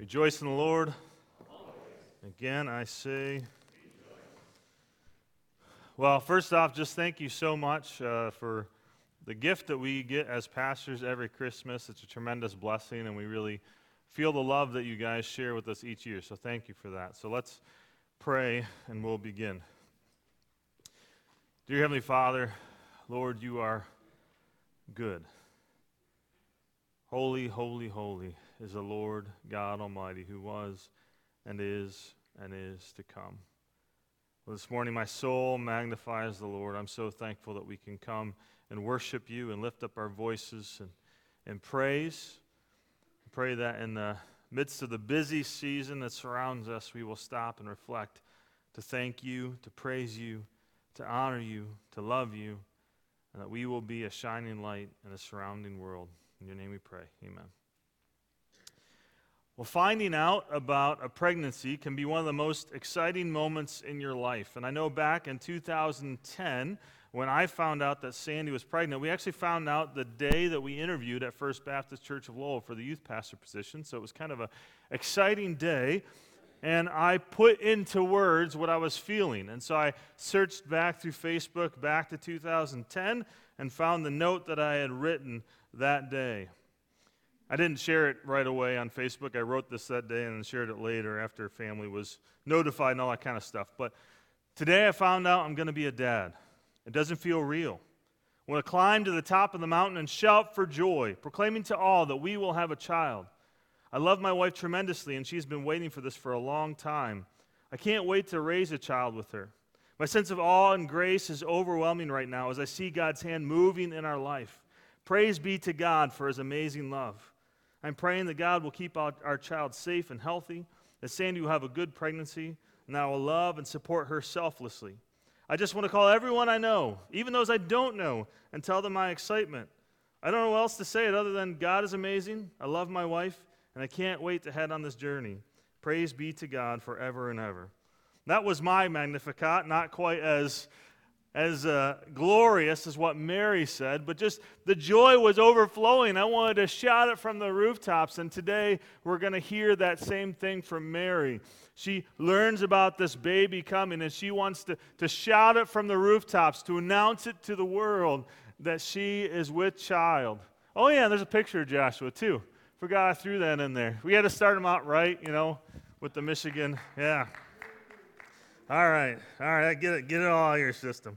Rejoice in the Lord. Again, I say, well, first off, just thank you so much for the gift that we get as pastors every Christmas. It's a tremendous blessing, and we really feel the love that you guys share with us each year, so thank you for that. So let's pray, and we'll begin. Dear Heavenly Father, Lord, you are good. Holy, holy, holy is the Lord God Almighty, who was and is to come. Well, this morning my soul magnifies the Lord. I'm so thankful that we can come and worship you and lift up our voices and praise. I pray that in the midst of the busy season that surrounds us, we will stop and reflect to thank you, to praise you, to honor you, to love you, and that we will be a shining light in the surrounding world. In your name we pray. Amen. Well, finding out about a pregnancy can be one of the most exciting moments in your life. And I know back in 2010, when I found out that Sandy was pregnant, we actually found out the day that we interviewed at First Baptist Church of Lowell for the youth pastor position. So it was kind of an exciting day. And I put into words what I was feeling. And so I searched back through Facebook back to 2010 and found the note that I had written that day. I didn't share it right away on Facebook. I wrote this that day and then shared it later after family was notified and all that kind of stuff. But today I found out I'm going to be a dad. It doesn't feel real. I want to climb to the top of the mountain and shout for joy, proclaiming to all that we will have a child. I love my wife tremendously, and she's been waiting for this for a long time. I can't wait to raise a child with her. My sense of awe and grace is overwhelming right now as I see God's hand moving in our life. Praise be to God for his amazing love. I'm praying that God will keep our child safe and healthy, that Sandy will have a good pregnancy, and that I will love and support her selflessly. I just want to call everyone I know, even those I don't know, and tell them my excitement. I don't know what else to say other than God is amazing, I love my wife, and I can't wait to head on this journey. Praise be to God forever and ever. That was my Magnificat, not quite as glorious as what Mary said, but just the joy was overflowing. I wanted to shout it from the rooftops, and today we're going to hear that same thing from Mary. She learns about this baby coming, and she wants to shout it from the rooftops, to announce it to the world that she is with child. Oh yeah, there's a picture of Joshua too. Forgot I threw that in there. We had to start him out right, with the Michigan. Yeah. All right, get it all out of your system.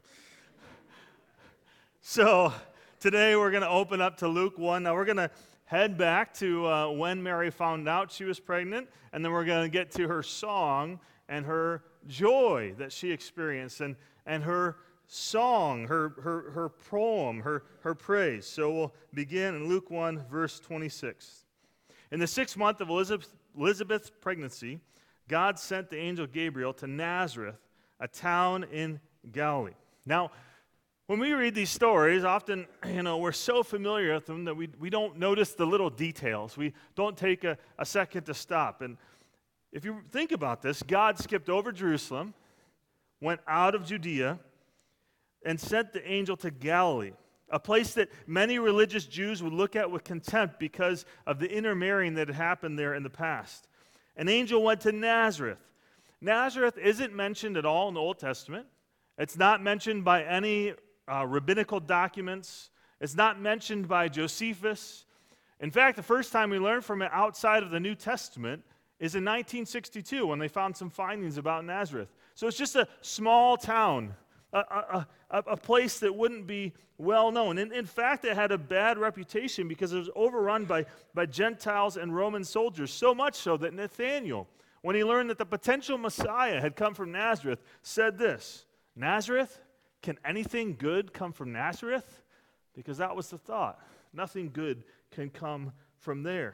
So today we're going to open up to Luke 1. Now we're going to head back to when Mary found out she was pregnant, and then we're going to get to her song and her joy that she experienced, and her song, her poem, her praise. So we'll begin in Luke 1, verse 26. In the 6th month of Elizabeth's pregnancy, God sent the angel Gabriel to Nazareth, a town in Galilee. Now, when we read these stories, often, we're so familiar with them that we don't notice the little details. We don't take a second to stop. And if you think about this, God skipped over Jerusalem, went out of Judea, and sent the angel to Galilee, a place that many religious Jews would look at with contempt because of the intermarrying that had happened there in the past. An angel went to Nazareth. Nazareth isn't mentioned at all in the Old Testament. It's not mentioned by any rabbinical documents. It's not mentioned by Josephus. In fact, the first time we learned from it outside of the New Testament is in 1962 when they found some findings about Nazareth. So it's just a small town, a place that wouldn't be well known. And in fact, it had a bad reputation because it was overrun by Gentiles and Roman soldiers, so much so that Nathanael, when he learned that the potential Messiah had come from Nazareth, said this, "Nazareth? Can anything good come from Nazareth?" Because that was the thought. Nothing good can come from there.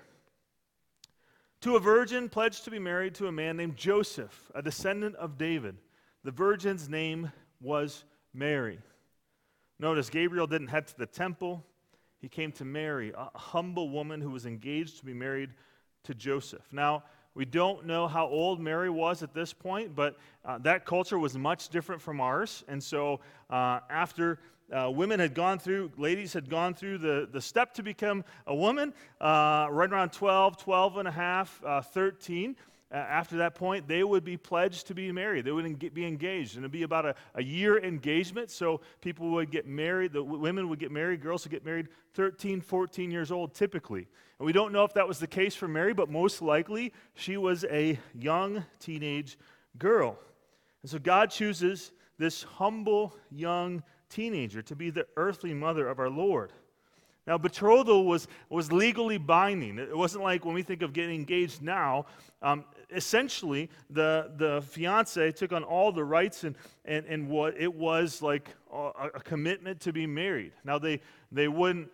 To a virgin pledged to be married to a man named Joseph, a descendant of David. The virgin's name was Mary. Notice Gabriel didn't head to the temple. He came to Mary, a humble woman who was engaged to be married to Joseph. Now, we don't know how old Mary was at this point, but that culture was much different from ours. And so after ladies had gone through the step to become a woman right around 12 and a half, 13. After that point, they would be pledged to be married. They would be engaged. And it would be about a year engagement. So people would get married. The women would get married. Girls would get married 13, 14 years old typically. And we don't know if that was the case for Mary, but most likely she was a young teenage girl. And so God chooses this humble young teenager to be the earthly mother of our Lord. Now, betrothal was legally binding. It wasn't like when we think of getting engaged now. Essentially, the fiancé took on all the rights and what it was like a commitment to be married. Now, they wouldn't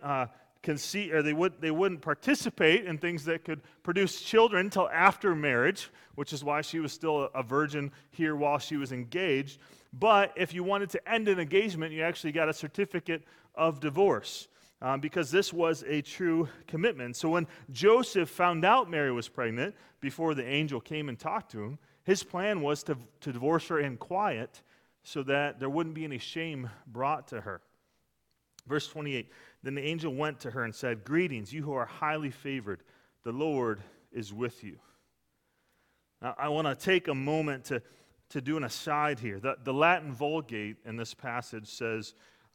they wouldn't participate in things that could produce children until after marriage, which is why she was still a virgin here while she was engaged. But if you wanted to end an engagement, you actually got a certificate of divorce. Because this was a true commitment. So when Joseph found out Mary was pregnant, before the angel came and talked to him, his plan was to divorce her in quiet so that there wouldn't be any shame brought to her. Verse 28, then the angel went to her and said, "Greetings, you who are highly favored. The Lord is with you." Now, I want to take a moment to do an aside here. The Latin Vulgate in this passage says,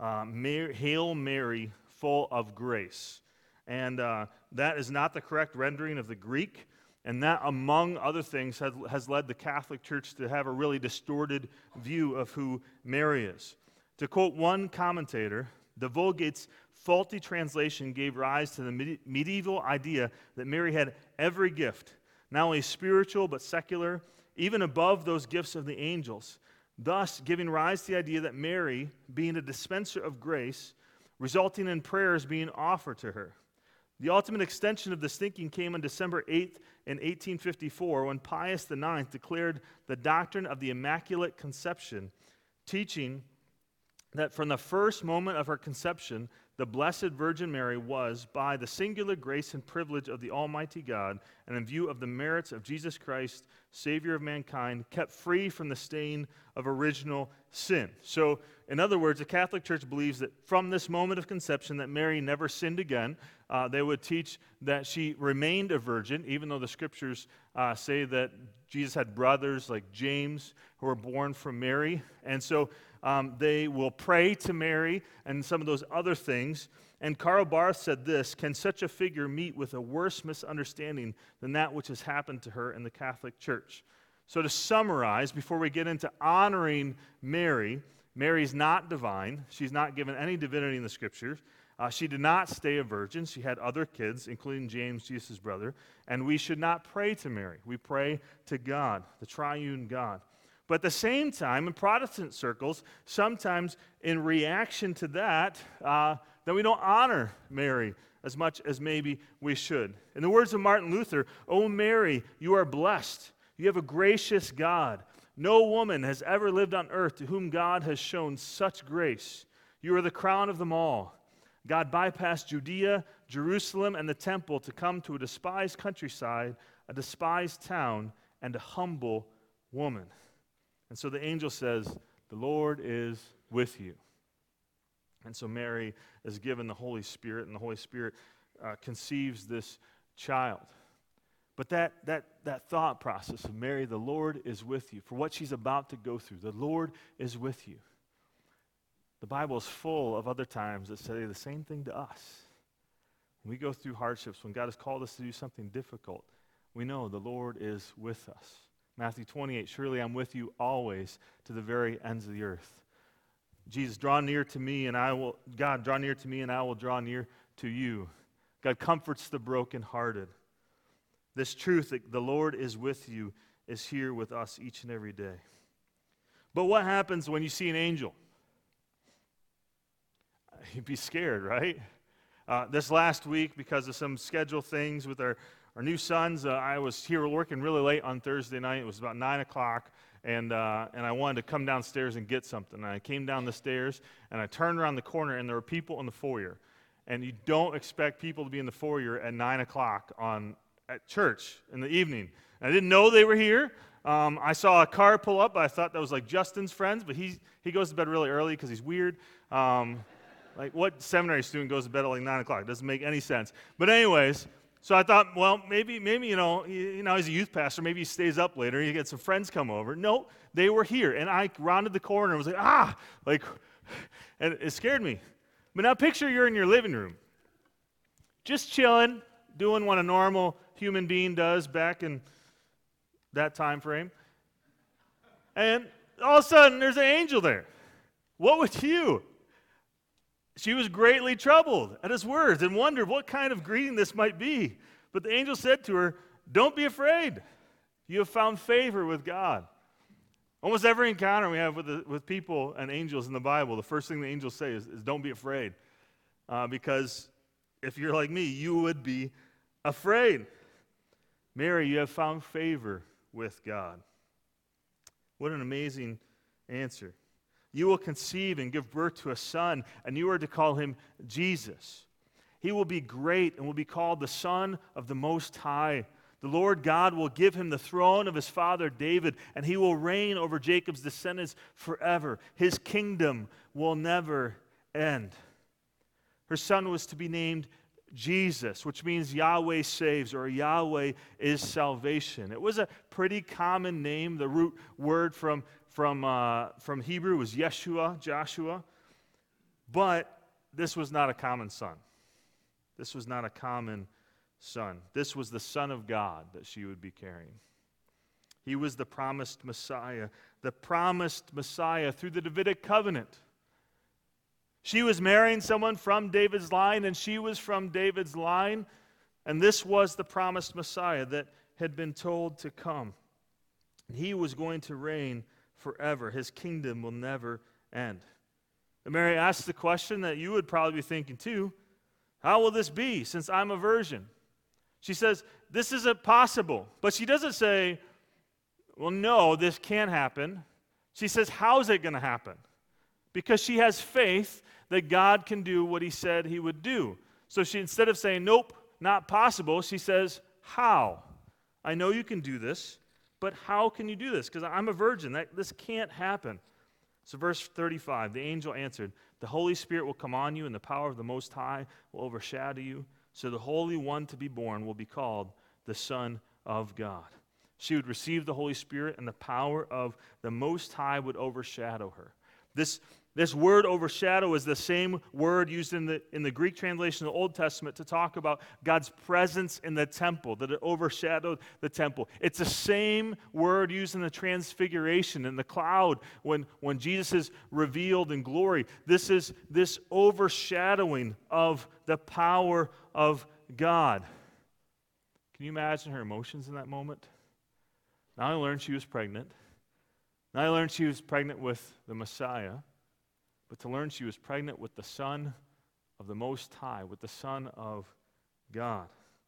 "Hail Mary, full of grace." And that is not the correct rendering of the Greek. And that, among other things, has led the Catholic Church to have a really distorted view of who Mary is. To quote one commentator, the Vulgate's faulty translation gave rise to the medieval idea that Mary had every gift, not only spiritual but secular, even above those gifts of the angels, thus giving rise to the idea that Mary, being a dispenser of grace, resulting in prayers being offered to her. The ultimate extension of this thinking came on December 8th in 1854 when Pius IX declared the doctrine of the Immaculate Conception, teaching that from the first moment of her conception, the Blessed Virgin Mary was, by the singular grace and privilege of the Almighty God, and in view of the merits of Jesus Christ, Savior of mankind, kept free from the stain of original sin. So, in other words, the Catholic Church believes that from this moment of conception that Mary never sinned again. They would teach that she remained a virgin, even though the Scriptures say that Jesus had brothers like James who were born from Mary. And so they will pray to Mary and some of those other things. And Karl Barth said this, "Can such a figure meet with a worse misunderstanding than that which has happened to her in the Catholic Church?" So to summarize, before we get into honoring Mary, Mary's not divine. She's not given any divinity in the Scriptures. She did not stay a virgin. She had other kids, including James, Jesus' brother. And we should not pray to Mary. We pray to God, the triune God. But at the same time, in Protestant circles, sometimes in reaction to that, then we don't honor Mary as much as maybe we should. In the words of Martin Luther, "O Mary, you are blessed. You have a gracious God. No woman has ever lived on earth to whom God has shown such grace. You are the crown of them all. God bypassed Judea, Jerusalem, and the temple to come to a despised countryside, a despised town, and a humble woman." And so the angel says, "The Lord is with you." And so Mary is given the Holy Spirit, and the Holy Spirit conceives this child. But that thought process of Mary, the Lord is with you, for what she's about to go through, the Lord is with you. The Bible is full of other times that say the same thing to us. When we go through hardships, when God has called us to do something difficult, we know the Lord is with us. Matthew 28, "Surely I'm with you always to the very ends of the earth." Jesus, draw near to me and God, draw near to me and I will draw near to you. God comforts the brokenhearted. This truth that the Lord is with you is here with us each and every day. But what happens when you see an angel? You'd be scared, right? This last week, because of some schedule things with our new sons, I was here working really late on Thursday night. It was about 9 o'clock, and I wanted to come downstairs and get something. And I came down the stairs, and I turned around the corner, and there were people in the foyer. And you don't expect people to be in the foyer at 9 o'clock at church in the evening. And I didn't know they were here. I saw a car pull up. I thought that was like Justin's friends, but he goes to bed really early because he's weird. Like, what seminary student goes to bed at like 9 o'clock? It doesn't make any sense. But anyways, so I thought, well, maybe he's a youth pastor. Maybe he stays up later. He gets some friends come over. No, they were here, and I rounded the corner and was like, and it scared me. But now picture you're in your living room, just chilling, doing what a normal human being does back in that time frame. And all of a sudden, there's an angel there. What would you? She was greatly troubled at his words and wondered what kind of greeting this might be. But the angel said to her, "Don't be afraid. You have found favor with God." Almost every encounter we have with people and angels in the Bible, the first thing the angels say is don't be afraid. Because if you're like me, you would be afraid. Mary, you have found favor with God. What an amazing answer. You will conceive and give birth to a son, and you are to call him Jesus. He will be great and will be called the Son of the Most High. The Lord God will give him the throne of his father David, and he will reign over Jacob's descendants forever. His kingdom will never end. Her son was to be named Jesus, which means Yahweh saves, or Yahweh is salvation. It was a pretty common name. The root word from Hebrew was Yeshua, Joshua. But this was not a common son. This was not a common son. This was the Son of God that she would be carrying. He was the promised Messiah through the Davidic covenant. She was marrying someone from David's line, and she was from David's line, and this was the promised Messiah that had been told to come. He was going to reign forever. His kingdom will never end. And Mary asked the question that you would probably be thinking too: how will this be since I'm a virgin? She says, this isn't possible. But she doesn't say, well, no, this can't happen. She says, how's it going to happen? Because she has faith that God can do what he said he would do. So she, instead of saying, nope, not possible, she says, how? I know you can do this, but how can you do this? Because I'm a virgin. This can't happen. So verse 35, the angel answered, the Holy Spirit will come on you, and the power of the Most High will overshadow you. So the Holy One to be born will be called the Son of God. She would receive the Holy Spirit, and the power of the Most High would overshadow her. This word overshadow is the same word used in the Greek translation of the Old Testament to talk about God's presence in the temple, that it overshadowed the temple. It's the same word used in the transfiguration, in the cloud, when Jesus is revealed in glory. This is this overshadowing of the power of God. Can you imagine her emotions in that moment? Now I learned she was pregnant. Now I learned she was pregnant with the Messiah. But to learn she was pregnant with the Son of the Most High, with the Son of God.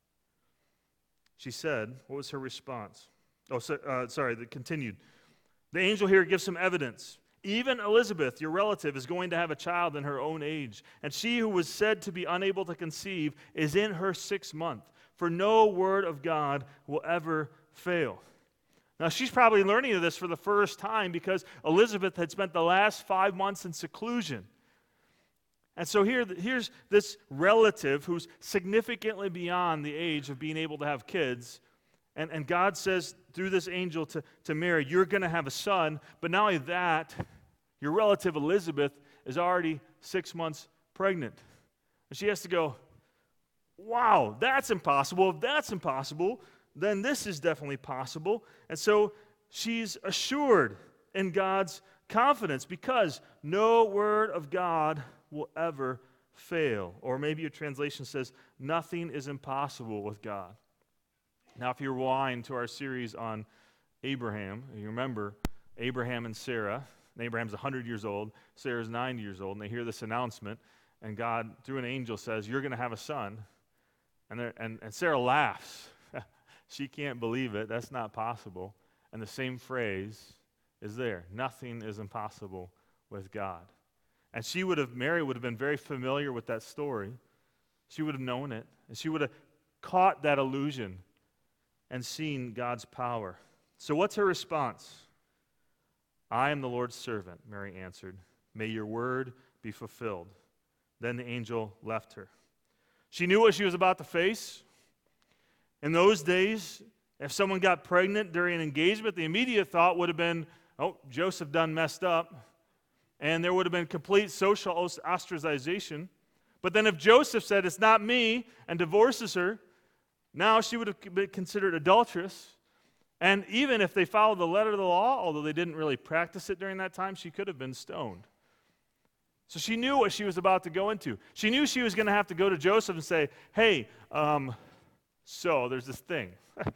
She said, what was her response? That continued. The angel here gives some evidence. Even Elizabeth, your relative, is going to have a child in her own age, and she who was said to be unable to conceive is in her 6th month, for no word of God will ever fail. Now, she's probably learning of this for the first time because Elizabeth had spent the last 5 months in seclusion. And so here's this relative who's significantly beyond the age of being able to have kids. And God says through this angel to Mary, you're going to have a son. But not only that, your relative Elizabeth is already 6 months pregnant. And she has to go, wow, that's impossible. If that's impossible, then this is definitely possible. And so she's assured in God's confidence because no word of God will ever fail. Or maybe your translation says, nothing is impossible with God. Now, if you rewind to our series on Abraham, you remember Abraham and Sarah. And Abraham's 100 years old, Sarah's 90 years old, and they hear this announcement, and God, through an angel, says, you're going to have a son. And Sarah laughs. She can't believe it. That's not possible. And the same phrase is there. Nothing is impossible with God. And Mary would have been very familiar with that story. She would have known it. And she would have caught that illusion and seen God's power. So what's her response? I am the Lord's servant, Mary answered. May your word be fulfilled. Then the angel left her. She knew what she was about to face. In those days, if someone got pregnant during an engagement, the immediate thought would have been, oh, Joseph done messed up. And there would have been complete social ostracization. But then if Joseph said, it's not me, and divorces her, now she would have been considered adulterous. And even if they followed the letter of the law, although they didn't really practice it during that time, she could have been stoned. So she knew what she was about to go into. She knew she was going to have to go to Joseph and say, hey, so there's this thing.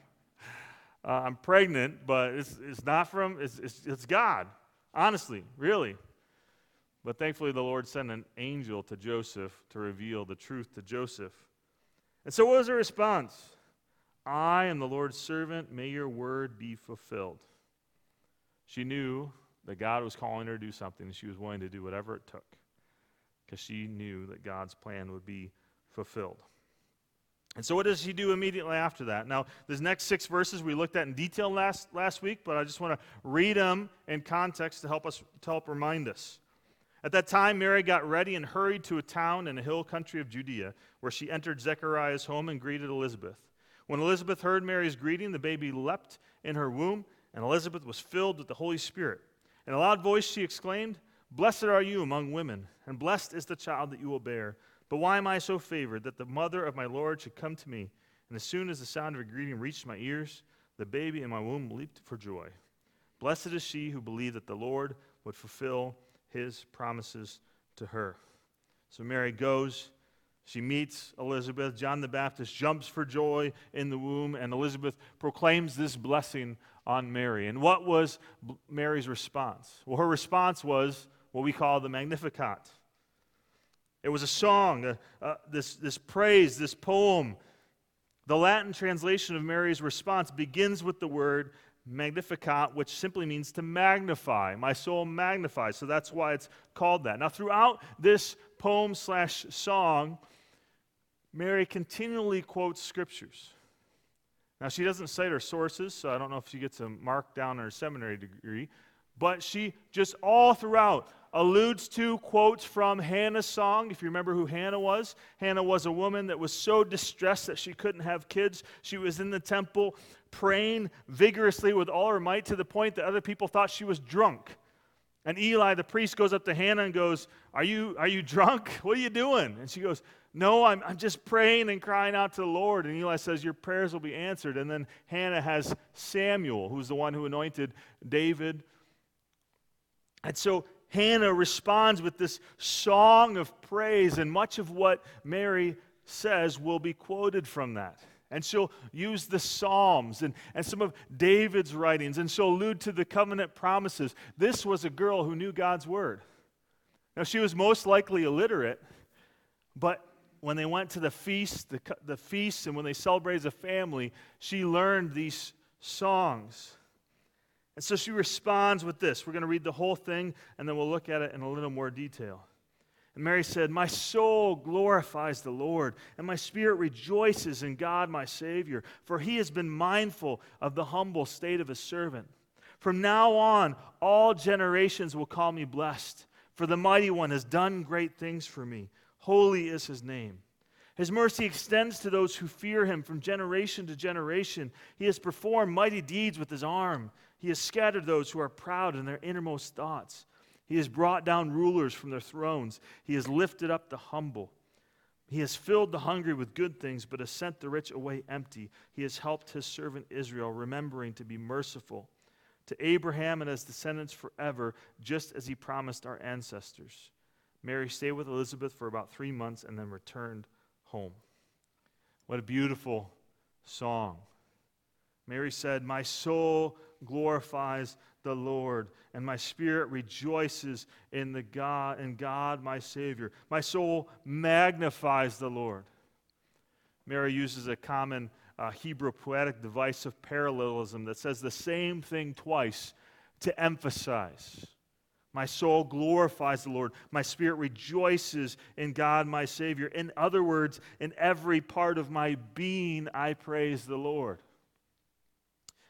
I'm pregnant, but it's not from, it's God. Honestly, really. But thankfully the Lord sent an angel to Joseph to reveal the truth to Joseph. And so what was her response? I am the Lord's servant, may your word be fulfilled. She knew that God was calling her to do something, and she was willing to do whatever it took, because she knew that God's plan would be fulfilled. And so what does she do immediately after that? Now, these next 6 verses we looked at in detail last week, but I just want to read them in context to help remind us. At that time, Mary got ready and hurried to a town in the hill country of Judea, where she entered Zechariah's home and greeted Elizabeth. When Elizabeth heard Mary's greeting, the baby leapt in her womb, and Elizabeth was filled with the Holy Spirit. In a loud voice she exclaimed, Blessed are you among women, and blessed is the child that you will bear. But why am I so favored that the mother of my Lord should come to me? And as soon as the sound of her greeting reached my ears, the baby in my womb leaped for joy. Blessed is she who believed that the Lord would fulfill his promises to her. So Mary goes. She meets Elizabeth. John the Baptist jumps for joy in the womb, and Elizabeth proclaims this blessing on Mary. And what was Mary's response? Well, her response was what we call the Magnificat. It was a song, this praise, this poem. The Latin translation of Mary's response begins with the word Magnificat, which simply means to magnify. My soul magnifies. So that's why it's called that. Now, throughout this poem/song, Mary continually quotes scriptures. Now, she doesn't cite her sources, so I don't know if she gets a mark down on her seminary degree, but she just all throughout alludes to quotes from Hannah's song. If you remember who Hannah was a woman that was so distressed that she couldn't have kids. She was in the temple praying vigorously with all her might to the point that other people thought she was drunk. And Eli, the priest, goes up to Hannah and goes, Are you drunk? What are you doing? And she goes, No, I'm just praying and crying out to the Lord. And Eli says, Your prayers will be answered. And then Hannah has Samuel, who's the one who anointed David. And so Hannah responds with this song of praise, and much of what Mary says will be quoted from that. And she'll use the Psalms and some of David's writings, and she'll allude to the covenant promises. This was a girl who knew God's word. Now, she was most likely illiterate, but when they went to the feasts, and when they celebrated as a family, she learned these songs. And so she responds with this. We're going to read the whole thing, and then we'll look at it in a little more detail. And Mary said, My soul glorifies the Lord, and my spirit rejoices in God my Savior, for he has been mindful of the humble state of his servant. From now on, all generations will call me blessed, for the Mighty One has done great things for me. Holy is his name. His mercy extends to those who fear him from generation to generation. He has performed mighty deeds with his arm. He has scattered those who are proud in their innermost thoughts. He has brought down rulers from their thrones. He has lifted up the humble. He has filled the hungry with good things, but has sent the rich away empty. He has helped his servant Israel, remembering to be merciful to Abraham and his descendants forever, just as he promised our ancestors. Mary stayed with Elizabeth for about 3 months and then returned home. What a beautiful song. Mary said, My soul glorifies the Lord, and my spirit rejoices in God my Savior. My soul magnifies the Lord. Mary uses a common Hebrew poetic device of parallelism that says the same thing twice to emphasize. My soul glorifies the Lord. My spirit rejoices in God my Savior. In other words, in every part of my being, I praise the Lord.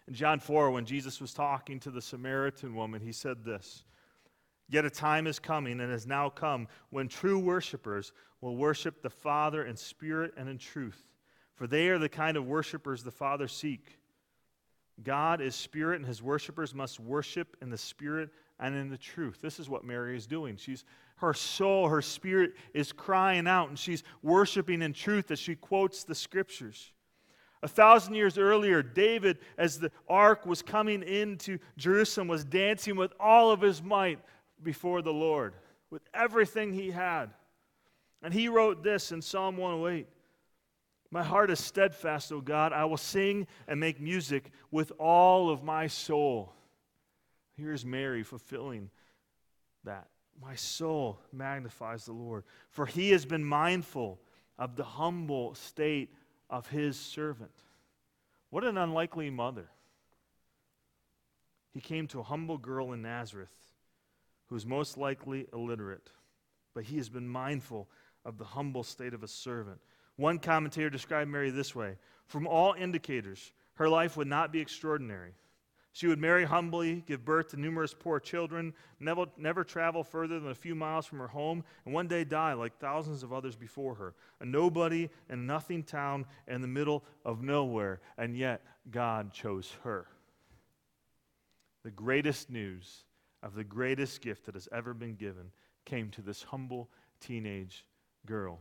In John 4, when Jesus was talking to the Samaritan woman, he said this, "Yet a time is coming and has now come when true worshipers will worship the Father in spirit and in truth, for they are the kind of worshipers the Father seeks. God is spirit, and his worshipers must worship in the spirit and in the truth." This is what Mary is doing. Her soul, her spirit is crying out, and she's worshiping in truth as she quotes the scriptures. 1,000 years earlier, David, as the ark was coming into Jerusalem, was dancing with all of his might before the Lord, with everything he had. And he wrote this in Psalm 108, "My heart is steadfast, O God. I will sing and make music with all of my soul." Here's Mary fulfilling that. My soul magnifies the Lord, for he has been mindful of the humble state of his servant. What an unlikely mother. He came to a humble girl in Nazareth who's most likely illiterate, but he has been mindful of the humble state of a servant. One commentator described Mary this way: from all indicators, her life would not be extraordinary. She would marry humbly, give birth to numerous poor children, never travel further than a few miles from her home, and one day die like thousands of others before her. A nobody and nothing town in the middle of nowhere, and yet God chose her. The greatest news of the greatest gift that has ever been given came to this humble teenage girl.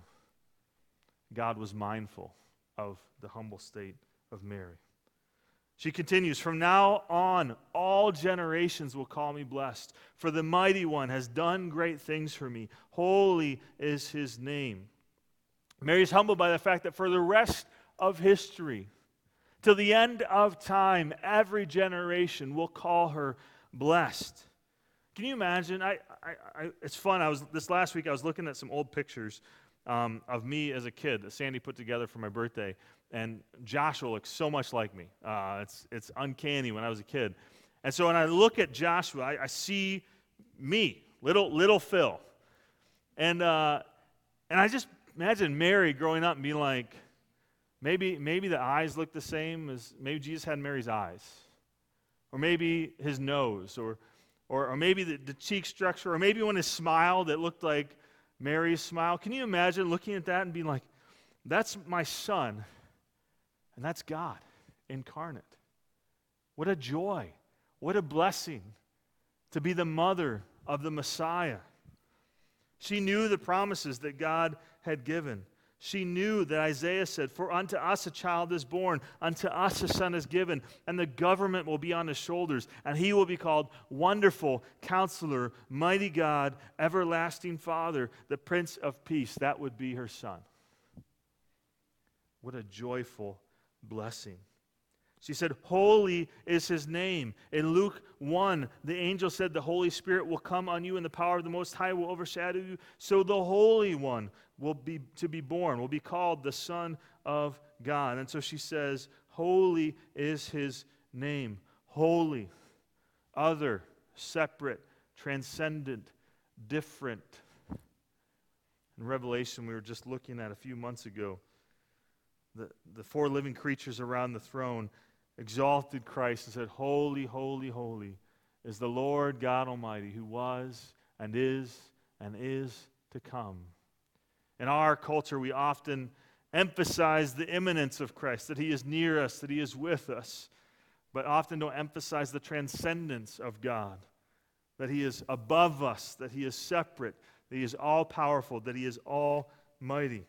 God was mindful of the humble state of Mary. She continues, "From now on, all generations will call me blessed, for the Mighty One has done great things for me. Holy is his name." Mary's humbled by the fact that for the rest of history, till the end of time, every generation will call her blessed. Can you imagine? It's fun. This last week I was looking at some old pictures of me as a kid that Sandy put together for my birthday. And Joshua looks so much like me. It's uncanny when I was a kid. And so when I look at Joshua, I see me, little Phil. And I just imagine Mary growing up and being like, maybe the eyes look the same as, maybe Jesus had Mary's eyes. Or maybe his nose, or maybe the cheek structure, or maybe when he smiled, it looked like Mary's smile. Can you imagine looking at that and being like, that's my son, and that's God incarnate? What a joy, what a blessing to be the mother of the Messiah. She knew the promises that God had given. She knew that Isaiah said, "For unto us a child is born, unto us a son is given, and the government will be on his shoulders, and he will be called Wonderful Counselor, Mighty God, Everlasting Father, the Prince of Peace." That would be her son. What a joyful blessing. She said, "Holy is his name." In Luke 1, the angel said, "The Holy Spirit will come on you, and the power of the Most High will overshadow you." So the Holy One will be born, will be called the Son of God. And so she says, holy is his name. Holy, other, separate, transcendent, different. In Revelation, we were just looking at a few months ago, the four living creatures around the throne exalted Christ and said, "Holy, holy, holy is the Lord God Almighty, who was and is to come." In our culture, we often emphasize the immanence of Christ, that he is near us, that he is with us, but often don't emphasize the transcendence of God, that he is above us, that he is separate, that he is all-powerful, that he is almighty.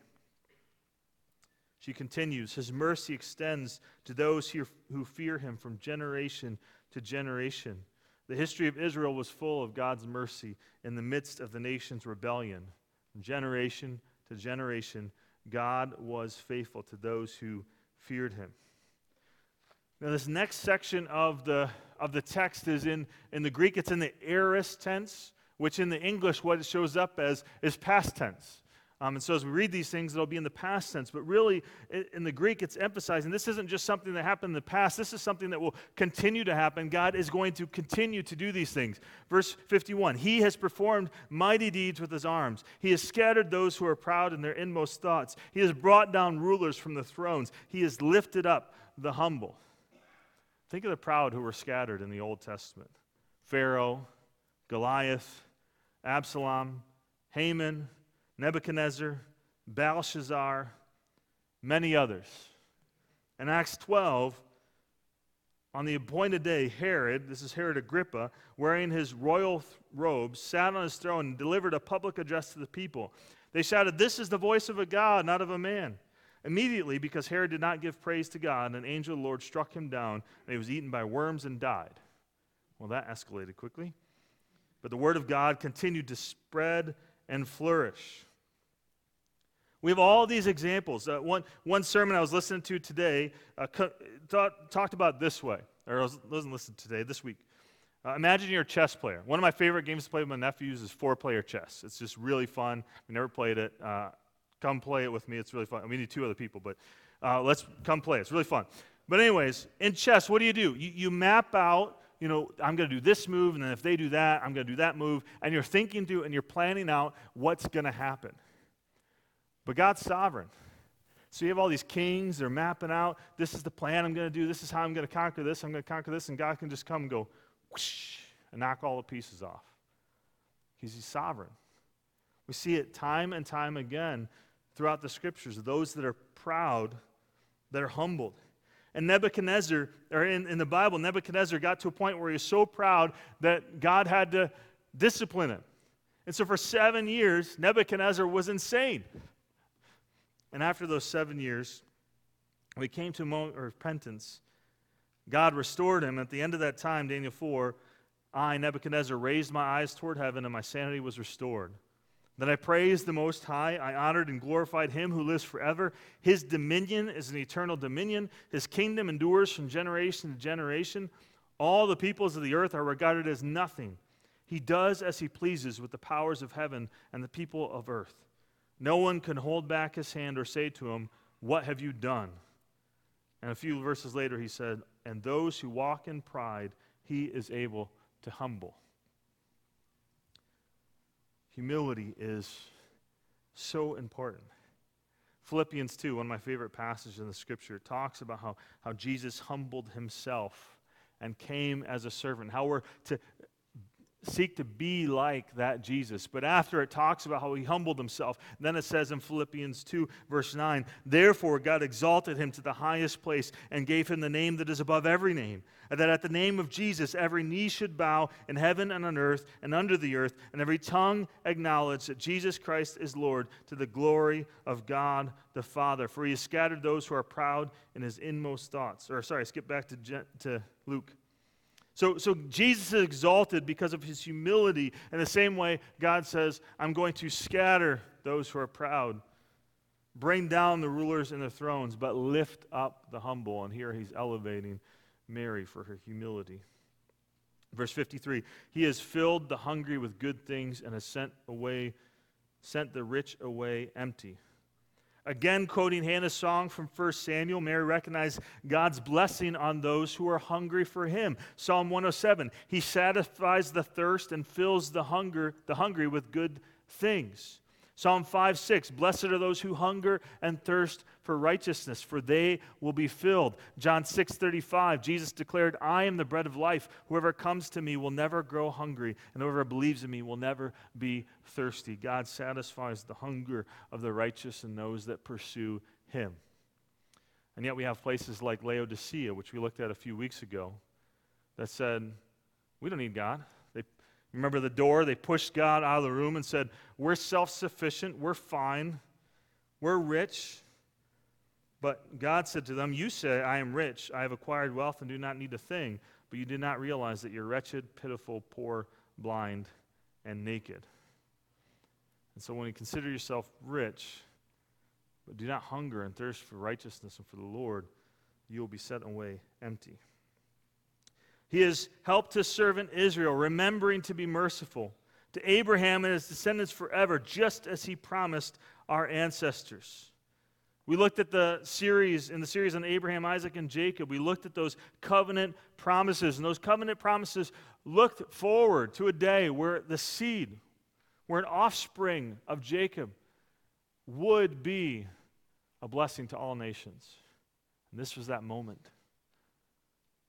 She continues, "His mercy extends to those who fear him from generation to generation." The history of Israel was full of God's mercy in the midst of the nation's rebellion. From generation to generation, God was faithful to those who feared him. Now, this next section of the text is in the Greek, it's in the aorist tense, which in the English, what it shows up as is past tense. And so as we read these things, it'll be in the past tense. But really, in the Greek, it's emphasizing this isn't just something that happened in the past. This is something that will continue to happen. God is going to continue to do these things. Verse 51, "He has performed mighty deeds with his arms. He has scattered those who are proud in their inmost thoughts. He has brought down rulers from the thrones. He has lifted up the humble." Think of the proud who were scattered in the Old Testament. Pharaoh, Goliath, Absalom, Haman, Nebuchadnezzar, Belshazzar, many others. In Acts 12, on the appointed day, Herod, this is Herod Agrippa, wearing his royal robes, sat on his throne and delivered a public address to the people. They shouted, "This is the voice of a God, not of a man." Immediately, because Herod did not give praise to God, an angel of the Lord struck him down, and he was eaten by worms and died. Well, that escalated quickly. But the word of God continued to spread and flourish. We have all these examples. One sermon I was listening to today talked about this way, or I wasn't listening today, this week. Imagine you're a chess player. One of my favorite games to play with my nephews is 4-player chess. It's just really fun. We never played it. Come play it with me. It's really fun. We need 2 other people, but let's come play. It's really fun. But anyways, in chess, what do? You map out, I'm going to do this move, and then if they do that, I'm going to do that move, and you're thinking through and you're planning out what's going to happen. But God's sovereign. So you have all these kings, they're mapping out, this is the plan I'm going to do, this is how I'm going to conquer this, I'm going to conquer this, and God can just come and go, whoosh, and knock all the pieces off. He's sovereign. We see it time and time again throughout the scriptures, those that are proud, that are humbled. And Nebuchadnezzar, or in the Bible, Nebuchadnezzar got to a point where he was so proud that God had to discipline him. And so for 7 years, Nebuchadnezzar was insane. And after those 7 years, when he came to a moment of repentance, God restored him. At the end of that time, Daniel 4, I, Nebuchadnezzar, raised my eyes toward heaven, and my sanity was restored. Then I praised the Most High. I honored and glorified him who lives forever. His dominion is an eternal dominion. His kingdom endures from generation to generation. All the peoples of the earth are regarded as nothing. He does as he pleases with the powers of heaven and the people of earth. No one can hold back his hand or say to him, "What have you done?" And a few verses later he said, "And those who walk in pride, he is able to humble." Humility is so important. Philippians 2, one of my favorite passages in the scripture, talks about how Jesus humbled himself and came as a servant, how we're to seek to be like that Jesus. But after it talks about how he humbled himself, then it says in Philippians 2, verse 9, "Therefore God exalted him to the highest place and gave him the name that is above every name, and that at the name of Jesus every knee should bow in heaven and on earth and under the earth, and every tongue acknowledge that Jesus Christ is Lord, to the glory of God the Father. For he has scattered those who are proud in his inmost thoughts." Skip back to Luke. So Jesus is exalted because of his humility. In the same way, God says, I'm going to scatter those who are proud, bring down the rulers and the thrones, but lift up the humble. And here he's elevating Mary for her humility. Verse 53, he has filled the hungry with good things and has sent the rich away empty. Again, quoting Hannah's song from 1 Samuel, Mary recognized God's blessing on those who are hungry for him. Psalm 107, he satisfies the thirst and fills the hungry with good things. Psalm 5:6, blessed are those who hunger and thirst for righteousness, for they will be filled. John 6:35, Jesus declared, I am the bread of life. Whoever comes to me will never grow hungry, and whoever believes in me will never be thirsty. God satisfies the hunger of the righteous and those that pursue him. And yet we have places like Laodicea, which we looked at a few weeks ago, that said, we don't need God. Remember the door? They pushed God out of the room and said, we're self-sufficient, we're fine, we're rich. But God said to them, you say, I am rich, I have acquired wealth and do not need a thing, but you did not realize that you're wretched, pitiful, poor, blind, and naked. And so when you consider yourself rich, but do not hunger and thirst for righteousness and for the Lord, you will be set away empty. He has helped his servant Israel, remembering to be merciful to Abraham and his descendants forever, just as he promised our ancestors. We looked at the series on Abraham, Isaac, and Jacob. We looked at those covenant promises, and those covenant promises looked forward to a day where the seed, where an offspring of Jacob would be a blessing to all nations. And this was that moment.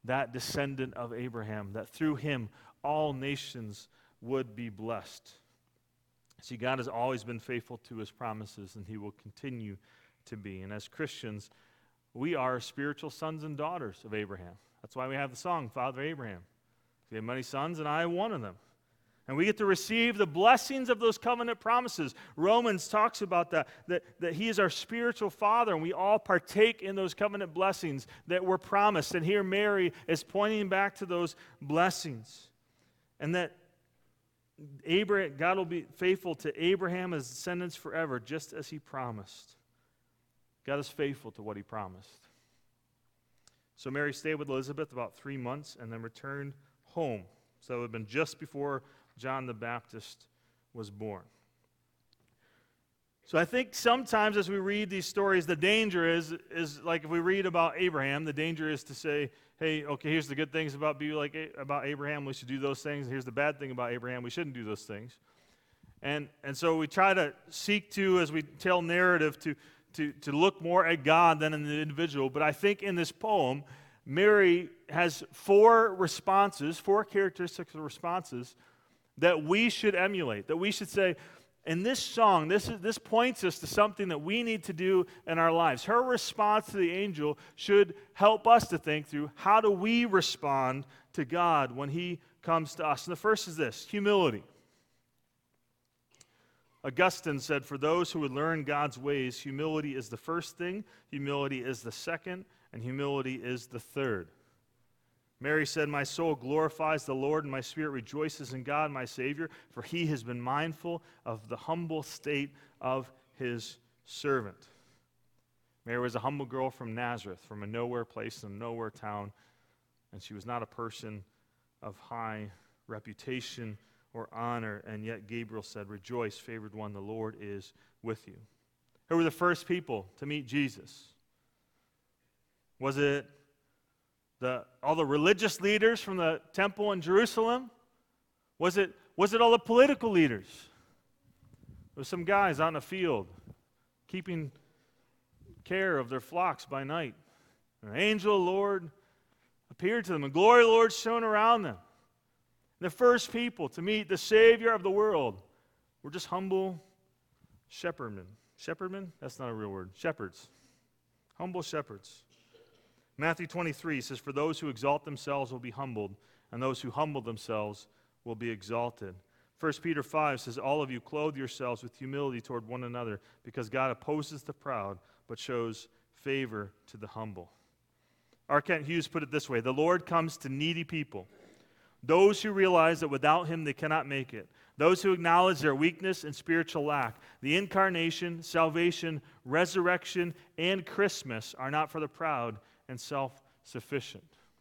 that descendant of Abraham, that through him all nations would be blessed. See, God has always been faithful to his promises, and he will continue to be. And as Christians, we are spiritual sons and daughters of Abraham. That's why we have the song, Father Abraham. He had many sons, and I am one of them. And we get to receive the blessings of those covenant promises. Romans talks about that he is our spiritual father, and we all partake in those covenant blessings that were promised. And here Mary is pointing back to those blessings. And that God will be faithful to Abraham and his descendants forever, just as he promised. God is faithful to what he promised. So Mary stayed with Elizabeth about 3 months and then returned home. So it would have been just before John the Baptist was born. So I think sometimes as we read these stories, the danger is like if we read about Abraham, the danger is to say, hey, okay, here's the good things about Abraham, we should do those things. Here's the bad thing about Abraham, we shouldn't do those things. And so we try to seek to, as we tell narrative, to look more at God than in the individual. But I think in this poem, Mary has four characteristics of responses that we should emulate, that we should say, in this song, this points us to something that we need to do in our lives. Her response to the angel should help us to think through how do we respond to God when he comes to us. And the first is this, humility. Augustine said, for those who would learn God's ways, humility is the first thing, humility is the second, and humility is the third. Mary said, my soul glorifies the Lord, and my spirit rejoices in God, my Savior, for he has been mindful of the humble state of his servant. Mary was a humble girl from Nazareth, from a nowhere place in a nowhere town, and she was not a person of high reputation or honor, and yet Gabriel said, rejoice, favored one, the Lord is with you. Who were the first people to meet Jesus? Was it all the religious leaders from the temple in Jerusalem? Was it all the political leaders? There were some guys out in a field keeping care of their flocks by night. An angel of the Lord appeared to them, and glory of the Lord shone around them. The first people to meet the Savior of the world were just humble shepherdmen. Shepherdmen? That's not a real word. Shepherds. Humble shepherds. Matthew 23 says, for those who exalt themselves will be humbled, and those who humble themselves will be exalted. 1 Peter 5 says, all of you clothe yourselves with humility toward one another, because God opposes the proud, but shows favor to the humble. R. Kent Hughes put it this way, the Lord comes to needy people, those who realize that without him they cannot make it, those who acknowledge their weakness and spiritual lack. The incarnation, salvation, resurrection, and Christmas are not for the proud and self-sufficient.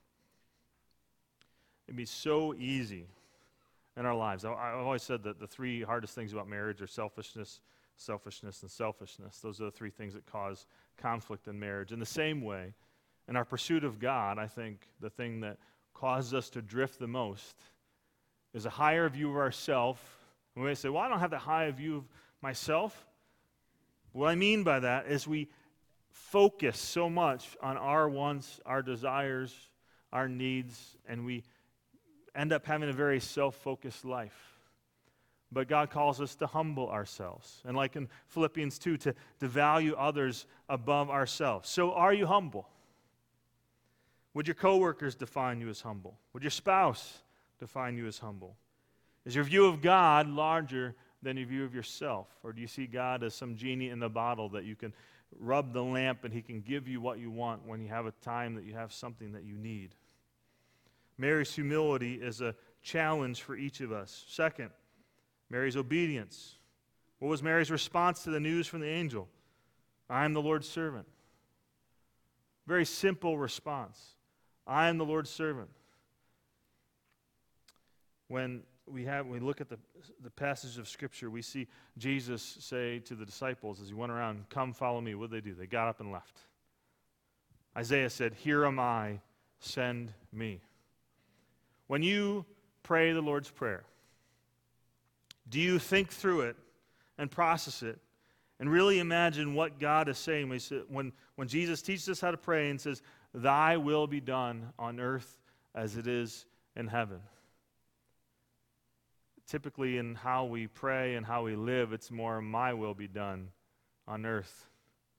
It'd be so easy in our lives. I've always said that the three hardest things about marriage are selfishness, selfishness, and selfishness. Those are the three things that cause conflict in marriage. In the same way, in our pursuit of God, I think the thing that causes us to drift the most is a higher view of ourselves. We may say, well, I don't have that high view of myself. What I mean by that is we focus so much on our wants, our desires, our needs, and we end up having a very self-focused life. But God calls us to humble ourselves. And like in Philippians 2, to value others above ourselves. So are you humble? Would your coworkers define you as humble? Would your spouse define you as humble? Is your view of God larger than your view of yourself? Or do you see God as some genie in the bottle that you can rub the lamp and he can give you what you want when you have a time that you have something that you need? Mary's humility is a challenge for each of us. Second, Mary's obedience. What was Mary's response to the news from the angel? I am the Lord's servant. Very simple response. I am the Lord's servant. When we look at the passage of Scripture, we see Jesus say to the disciples as he went around, come follow me. What did they do? They got up and left. Isaiah said, here am I, send me. When you pray the Lord's Prayer, do you think through it and process it and really imagine what God is saying? When Jesus teaches us how to pray and says, thy will be done on earth as it is in heaven. Typically, in how we pray and how we live, it's more, my will be done on earth.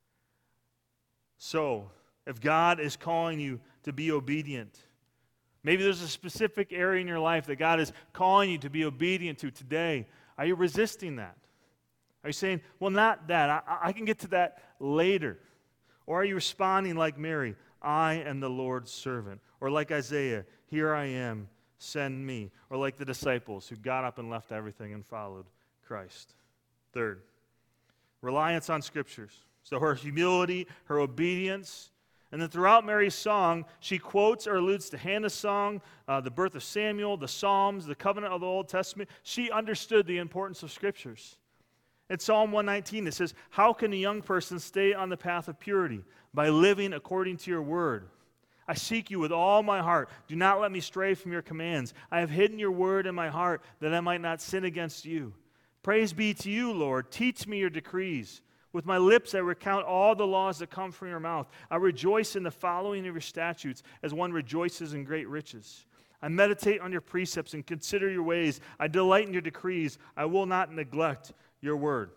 So, if God is calling you to be obedient, maybe there's a specific area in your life that God is calling you to be obedient to today. Are you resisting that? Are you saying, well, not that. I can get to that later. Or are you responding like Mary, I am the Lord's servant? Or like Isaiah, here I am, send me. Or like the disciples who got up and left everything and followed Christ. Third, reliance on Scriptures. So her humility, her obedience. And then throughout Mary's song, she quotes or alludes to Hannah's song, the birth of Samuel, the Psalms, the covenant of the Old Testament. She understood the importance of Scriptures. In Psalm 119, it says, how can a young person stay on the path of purity? By living according to your word. I seek you with all my heart. Do not let me stray from your commands. I have hidden your word in my heart that I might not sin against you. Praise be to you, Lord. Teach me your decrees. With my lips I recount all the laws that come from your mouth. I rejoice in the following of your statutes as one rejoices in great riches. I meditate on your precepts and consider your ways. I delight in your decrees. I will not neglect your word.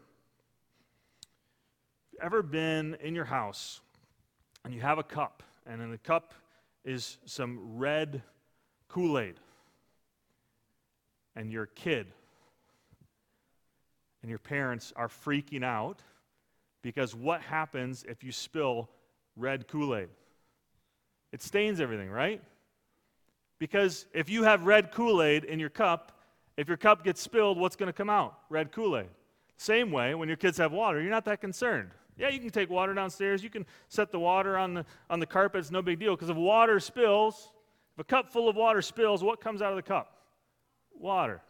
Ever been in your house and you have a cup, and in the cup is some red Kool-Aid, and you're a kid, and your parents are freaking out because what happens if you spill red Kool-Aid? It stains everything, right? Because if you have red Kool-Aid in your cup, if your cup gets spilled, what's going to come out? Red Kool-Aid. Same way, when your kids have water, you're not that concerned. Yeah, you can take water downstairs. You can set the water on the carpet. It's no big deal. Because if water spills, if a cup full of water spills, what comes out of the cup? Water.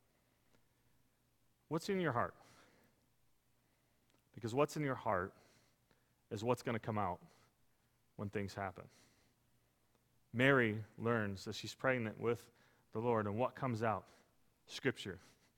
What's in your heart? Because what's in your heart is what's going to come out when things happen. Mary learns that she's pregnant with the Lord, and what comes out? Scripture.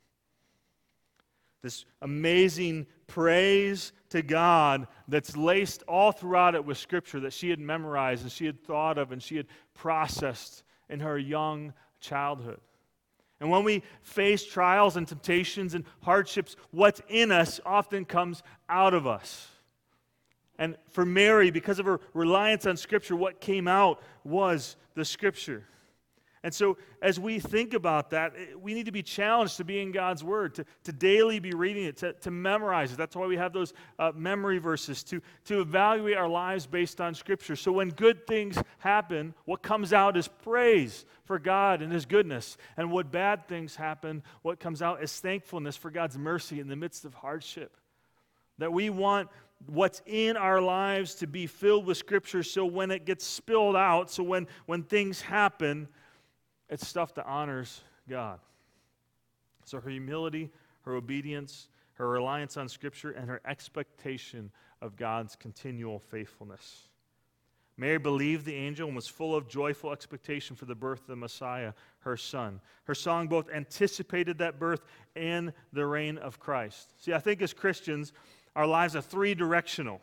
This amazing praise to God that's laced all throughout it with Scripture that she had memorized and she had thought of and she had processed in her young childhood. And when we face trials and temptations and hardships, what's in us often comes out of us. And for Mary, because of her reliance on Scripture, what came out was the Scripture. And so as we think about that, we need to be challenged to be in God's Word, to daily be reading it, to memorize it. That's why we have those memory verses, to evaluate our lives based on Scripture. So when good things happen, what comes out is praise for God and His goodness. And when bad things happen, what comes out is thankfulness for God's mercy in the midst of hardship. That we want what's in our lives to be filled with Scripture, so when it gets spilled out, so when things happen, it's stuff that honors God. So her humility, her obedience, her reliance on Scripture, and her expectation of God's continual faithfulness. Mary believed the angel and was full of joyful expectation for the birth of the Messiah, her son. Her song both anticipated that birth and the reign of Christ. See, I think as Christians, our lives are three-directional.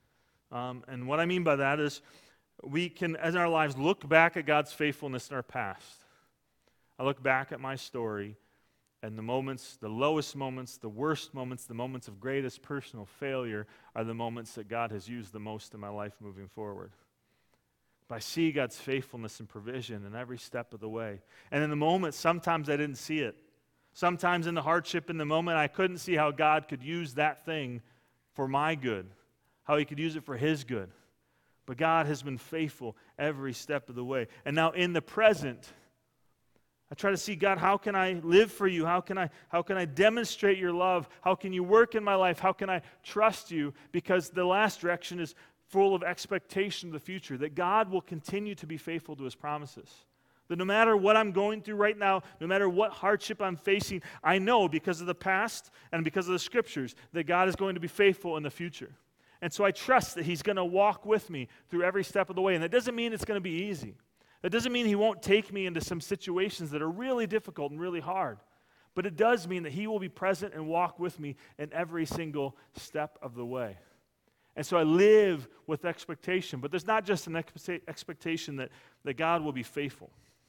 And what I mean by that is we can, as our lives, look back at God's faithfulness in our past. I look back at my story, and the moments, the lowest moments, the worst moments, the moments of greatest personal failure are the moments that God has used the most in my life moving forward. But I see God's faithfulness and provision in every step of the way. And in the moment, sometimes I didn't see it. Sometimes in the hardship, in the moment, I couldn't see how God could use that thing for my good, how He could use it for His good. But God has been faithful every step of the way. And now in the present, I try to see, God, how can I live for you? How can I demonstrate your love? How can you work in my life? How can I trust you? Because the last direction is full of expectation of the future, that God will continue to be faithful to His promises. That no matter what I'm going through right now, no matter what hardship I'm facing, I know because of the past and because of the Scriptures that God is going to be faithful in the future. And so I trust that He's going to walk with me through every step of the way. And that doesn't mean it's going to be easy. That doesn't mean He won't take me into some situations that are really difficult and really hard. But it does mean that He will be present and walk with me in every single step of the way. And so I live with expectation. But there's not just an expectation that God will be faithful.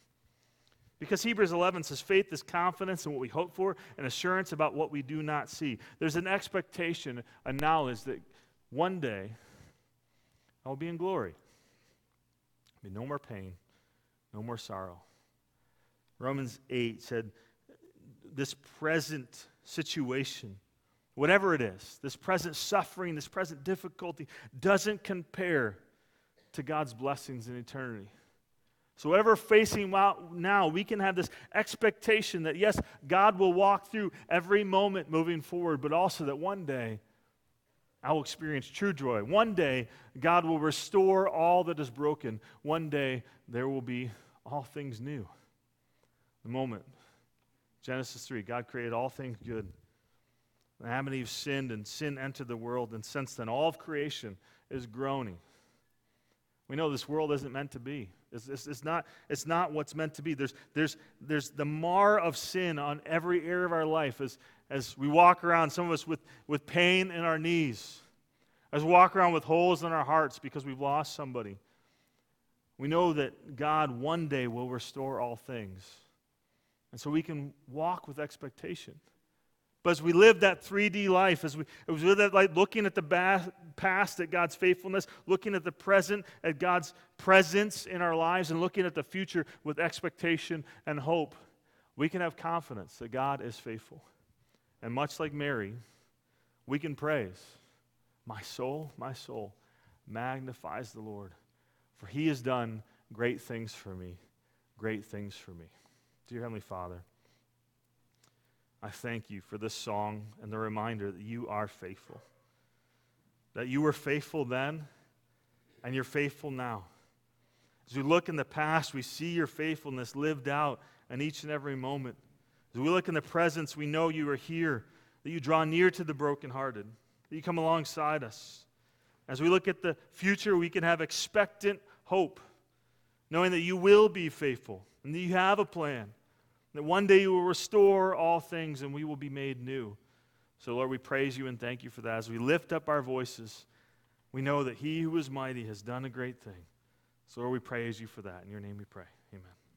Because Hebrews 11 says faith is confidence in what we hope for and assurance about what we do not see. There's an expectation, a knowledge that one day I'll be in glory. There'll be no more pain, no more sorrow. Romans 8 said this present situation, whatever it is, this present suffering, this present difficulty, doesn't compare to God's blessings in eternity. So whatever we're facing now, we can have this expectation that, yes, God will walk through every moment moving forward, but also that one day I will experience true joy. One day, God will restore all that is broken. One day, there will be all things new. The moment, Genesis 3, God created all things good. Adam and Eve sinned, and sin entered the world, and since then, all of creation is groaning. We know this world isn't meant to be. It's not what's meant to be. There's the mar of sin on every area of our life as we walk around, some of us with pain in our knees, as we walk around with holes in our hearts because we've lost somebody. We know that God one day will restore all things. And so we can walk with expectation. But as we live that 3D life, as we live that life looking at the past at God's faithfulness, looking at the present at God's presence in our lives, and looking at the future with expectation and hope, we can have confidence that God is faithful. And much like Mary, we can praise, my soul, magnifies the Lord, for he has done great things for me, great things for me. Dear Heavenly Father, I thank you for this song and the reminder that you are faithful. That you were faithful then, and you're faithful now. As we look in the past, we see your faithfulness lived out in each and every moment. As we look in the presence, we know you are here, that you draw near to the brokenhearted, that you come alongside us. As we look at the future, we can have expectant hope, knowing that you will be faithful, and that you have a plan. That one day you will restore all things and we will be made new. So, Lord, we praise you and thank you for that. As we lift up our voices, we know that he who is mighty has done a great thing. So, Lord, we praise you for that. In your name we pray. Amen.